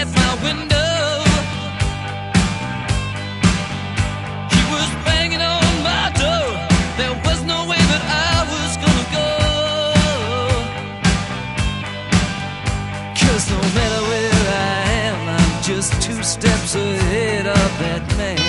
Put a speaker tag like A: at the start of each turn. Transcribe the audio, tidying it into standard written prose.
A: at my window. He was banging on my door. There was no way that I was gonna go. 'Cause no matter where I am, I'm just two steps ahead of that man.